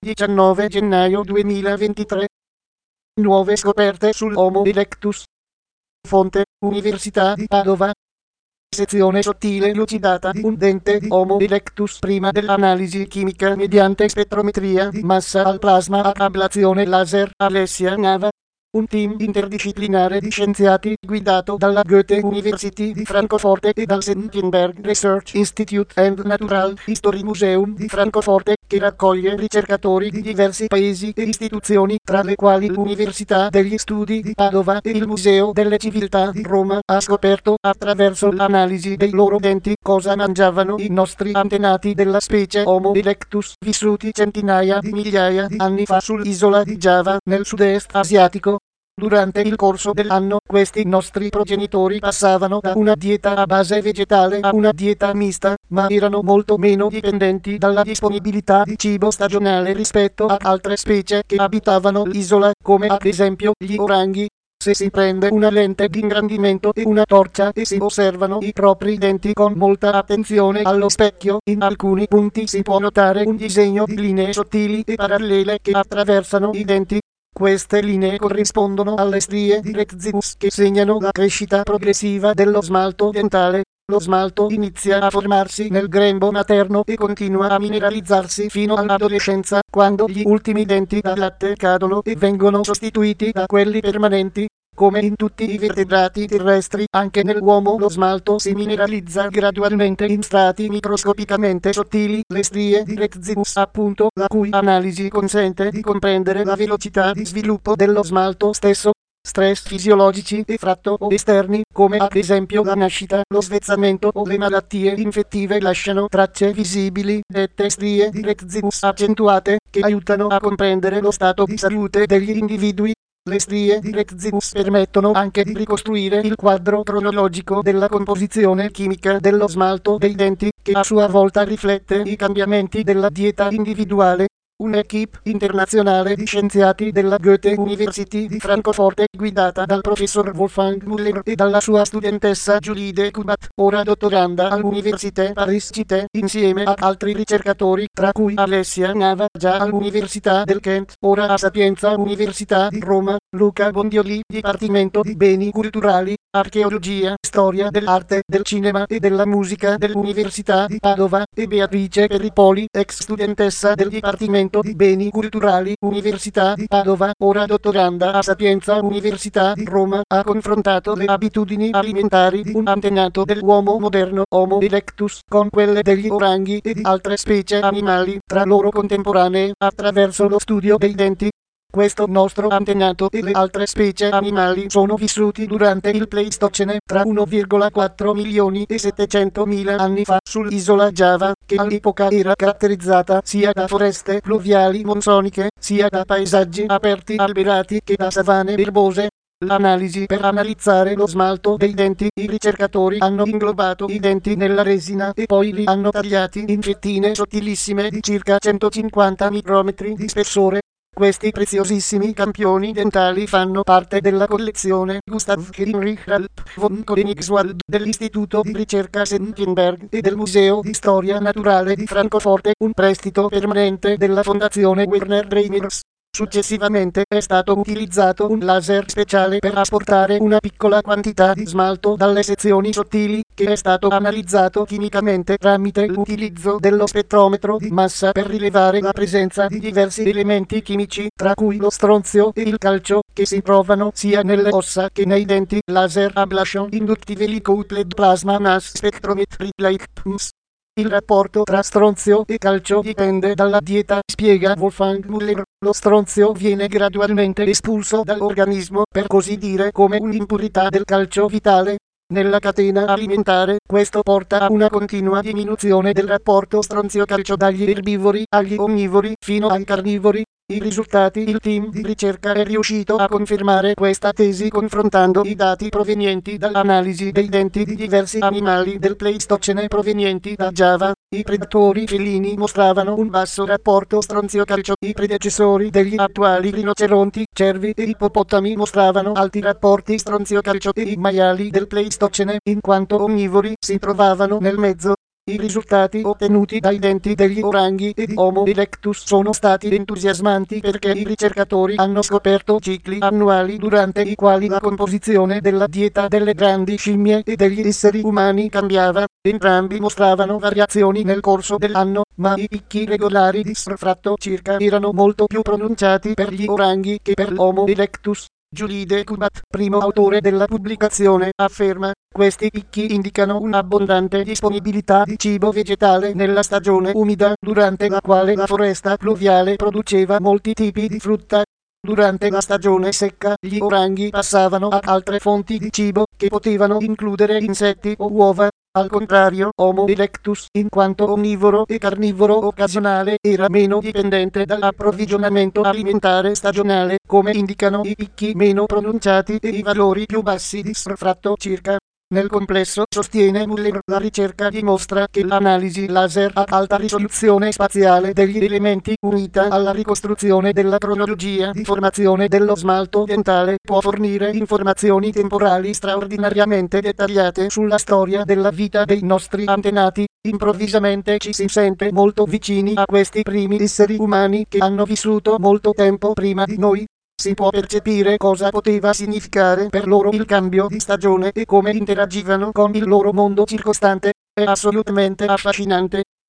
19 gennaio 2023. Nuove scoperte sull'Homo erectus. Fonte: Università di Padova. Sezione sottile lucidata di un dente Homo erectus prima dell'analisi chimica mediante spettrometria di massa al plasma a ablazione laser. Alessia Nava. Un team interdisciplinare di scienziati guidato dalla Goethe University di Francoforte e dal Senckenberg Research Institute and Natural History Museum di Francoforte, che raccoglie ricercatori di diversi paesi e istituzioni, tra le quali l'Università degli Studi di Padova e il Museo delle Civiltà di Roma, ha scoperto, attraverso l'analisi dei loro denti, cosa mangiavano i nostri antenati della specie Homo erectus, vissuti centinaia di migliaia di anni fa sull'isola di Giava, nel sud-est asiatico. Durante il corso dell'anno, questi nostri progenitori passavano da una dieta a base vegetale a una dieta mista, ma erano molto meno dipendenti dalla disponibilità di cibo stagionale rispetto a altre specie che abitavano l'isola, come ad esempio gli oranghi. Se si prende una lente di ingrandimento e una torcia e si osservano i propri denti con molta attenzione allo specchio, in alcuni punti si può notare un disegno di linee sottili e parallele che attraversano i denti. Queste linee corrispondono alle strie di Rexivus che segnano la crescita progressiva dello smalto dentale. Lo smalto inizia a formarsi nel grembo materno e continua a mineralizzarsi fino all'adolescenza, quando gli ultimi denti da latte cadono e vengono sostituiti da quelli permanenti. Come in tutti i vertebrati terrestri, anche nell'uomo lo smalto si mineralizza gradualmente in strati microscopicamente sottili, le strie di Rexivus appunto, la cui analisi consente di comprendere la velocità di sviluppo dello smalto stesso. Stress fisiologici e fratto o esterni, come ad esempio la nascita, lo svezzamento o le malattie infettive, lasciano tracce visibili, dette strie di Rexivus accentuate, che aiutano a comprendere lo stato di salute degli individui. Le strie di Rexivus permettono anche di ricostruire il quadro cronologico della composizione chimica dello smalto dei denti, che a sua volta riflette i cambiamenti della dieta individuale. Un'equipe internazionale di scienziati della Goethe University di Francoforte, guidata dal professor Wolfgang Müller e dalla sua studentessa Julie de Cubat, ora dottoranda all'Université Paris-Cité, insieme ad altri ricercatori, tra cui Alessia Nava, già all'Università del Kent, ora a Sapienza Università di Roma, Luca Bondioli, Dipartimento di Beni Culturali, Archeologia, Storia dell'Arte, del Cinema e della Musica dell'Università di Padova, e Beatrice Peripoli, ex studentessa del Dipartimento di Beni Culturali, Università di Padova, ora dottoranda a Sapienza Università di Roma, ha confrontato le abitudini alimentari di un antenato dell'uomo moderno, Homo erectus, con quelle degli oranghi e di altre specie animali, tra loro contemporanee, attraverso lo studio dei denti. Questo nostro antenato e le altre specie animali sono vissuti durante il Pleistocene, tra 1,4 milioni e 700 mila anni fa, sull'isola Giava, che all'epoca era caratterizzata sia da foreste pluviali monsoniche, sia da paesaggi aperti alberati che da savane erbose. L'analisi per analizzare lo smalto dei denti, i ricercatori hanno inglobato i denti nella resina e poi li hanno tagliati in fettine sottilissime di circa 150 micrometri di spessore. Questi preziosissimi campioni dentali fanno parte della collezione Gustav Heinrich Ralph von Königswald dell'Istituto di Ricerca Senckenberg e del Museo di Storia Naturale di Francoforte, un prestito permanente della Fondazione Werner Reimers. Successivamente è stato utilizzato un laser speciale per asportare una piccola quantità di smalto dalle sezioni sottili, che è stato analizzato chimicamente tramite l'utilizzo dello spettrometro di massa per rilevare la presenza di diversi elementi chimici, tra cui lo stronzio e il calcio, che si trovano sia nelle ossa che nei denti. Laser Ablation Inductively Coupled Plasma Mass Spectrometry Like PMS. Il rapporto tra stronzio e calcio dipende dalla dieta, spiega Wolfgang Müller. Lo stronzio viene gradualmente espulso dall'organismo, per così dire, come un'impurità del calcio vitale. Nella catena alimentare, questo porta a una continua diminuzione del rapporto stronzio-calcio dagli erbivori agli onnivori fino ai carnivori. I risultati: il team di ricerca è riuscito a confermare questa tesi confrontando i dati provenienti dall'analisi dei denti di diversi animali del Pleistocene provenienti da Giava. I predatori felini mostravano un basso rapporto stronzio-calcio, i predecessori degli attuali rinoceronti, cervi e ippopotami mostravano alti rapporti stronzio-calcio, e i maiali del Pleistocene, in quanto onnivori, si trovavano nel mezzo. I risultati ottenuti dai denti degli oranghi e di Homo erectus sono stati entusiasmanti perché i ricercatori hanno scoperto cicli annuali durante i quali la composizione della dieta delle grandi scimmie e degli esseri umani cambiava. Entrambi mostravano variazioni nel corso dell'anno, ma i picchi regolari di sfratto circa erano molto più pronunciati per gli oranghi che per l'Homo erectus. Giulide Kubat, primo autore della pubblicazione, afferma: questi picchi indicano un'abbondante disponibilità di cibo vegetale nella stagione umida, durante la quale la foresta pluviale produceva molti tipi di frutta. Durante la stagione secca, gli oranghi passavano ad altre fonti di cibo, che potevano includere insetti o uova. Al contrario, Homo erectus, in quanto onnivoro e carnivoro occasionale, era meno dipendente dall'approvvigionamento alimentare stagionale, come indicano i picchi meno pronunciati e i valori più bassi di sfratto circa. Nel complesso, sostiene Muller, la ricerca dimostra che l'analisi laser ad alta risoluzione spaziale degli elementi, unita alla ricostruzione della cronologia di formazione dello smalto dentale, può fornire informazioni temporali straordinariamente dettagliate sulla storia della vita dei nostri antenati. Improvvisamente ci si sente molto vicini a questi primi esseri umani che hanno vissuto molto tempo prima di noi. Si può percepire cosa poteva significare per loro il cambio di stagione e come interagivano con il loro mondo circostante. È assolutamente affascinante.